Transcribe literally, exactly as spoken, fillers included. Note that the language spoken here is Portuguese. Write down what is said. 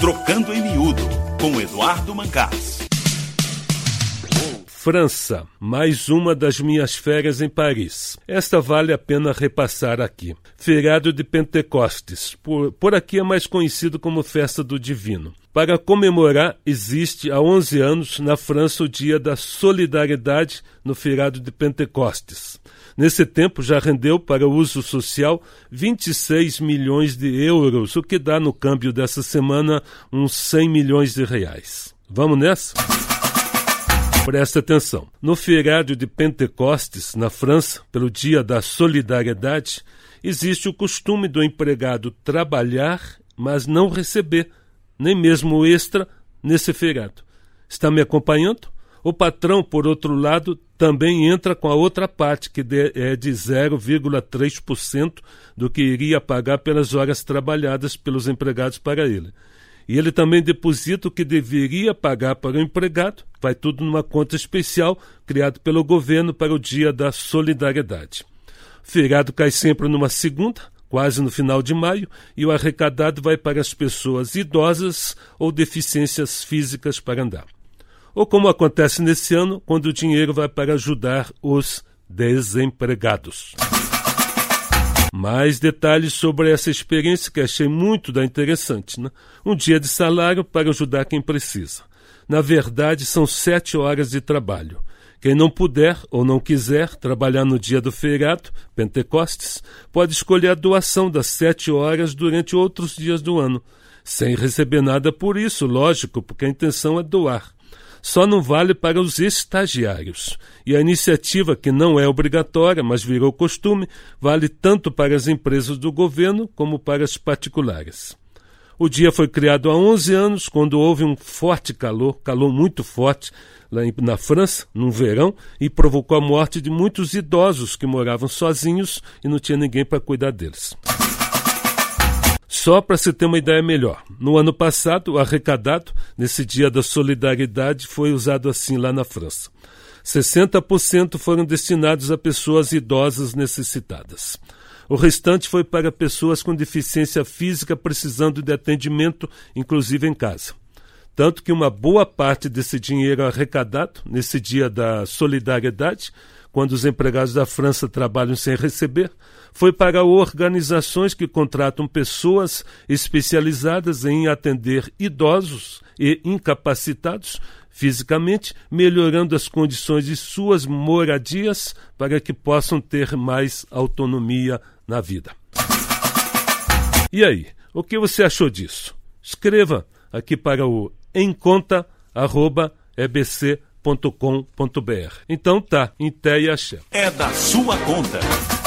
Trocando em Miúdo, com Eduardo Mancás. França, mais uma das minhas férias em Paris. Esta vale a pena repassar aqui. Feriado de Pentecostes, por, por aqui é mais conhecido como Festa do Divino. Para comemorar, existe há onze anos na França o Dia da Solidariedade no feriado de Pentecostes. Nesse tempo já rendeu para o uso social vinte e seis milhões de euros, o que dá no câmbio dessa semana uns cem milhões de reais. Vamos nessa? Presta atenção. No feriado de Pentecostes, na França, pelo Dia da Solidariedade, existe o costume do empregado trabalhar, mas não receber, nem mesmo o extra, nesse feriado. Está me acompanhando? O patrão, por outro lado, também entra com a outra parte, que é de zero vírgula três por cento do que iria pagar pelas horas trabalhadas pelos empregados para ele. E ele também deposita o que deveria pagar para o empregado, vai tudo numa conta especial criada pelo governo para o Dia da Solidariedade. O feriado cai sempre numa segunda, quase no final de maio, e o arrecadado vai para as pessoas idosas ou deficiências físicas para andar. Ou como acontece nesse ano, quando o dinheiro vai para ajudar os desempregados. Mais detalhes sobre essa experiência que achei muito da interessante, né? Um dia de salário para ajudar quem precisa. Na verdade, são sete horas de trabalho. Quem não puder ou não quiser trabalhar no dia do feriado, Pentecostes, pode escolher a doação das sete horas durante outros dias do ano, sem receber nada por isso, lógico, porque a intenção é doar. Só não vale para os estagiários. E a iniciativa, que não é obrigatória, mas virou costume, vale tanto para as empresas do governo como para as particulares. O dia foi criado há onze anos, quando houve um forte calor, calor muito forte, lá na França, no verão, e provocou a morte de muitos idosos que moravam sozinhos e não tinha ninguém para cuidar deles. Só para se ter uma ideia melhor, no ano passado, o arrecadado, nesse Dia da Solidariedade, foi usado assim lá na França. sessenta por cento foram destinados a pessoas idosas necessitadas. O restante foi para pessoas com deficiência física precisando de atendimento, inclusive em casa. Tanto que uma boa parte desse dinheiro arrecadado, nesse Dia da Solidariedade, quando os empregados da França trabalham sem receber, foi para organizações que contratam pessoas especializadas em atender idosos e incapacitados fisicamente, melhorando as condições de suas moradias para que possam ter mais autonomia na vida. E aí, o que você achou disso? Escreva aqui para o emconta arroba e b c ponto com ponto b r. Então tá, em té e axé. É da sua conta.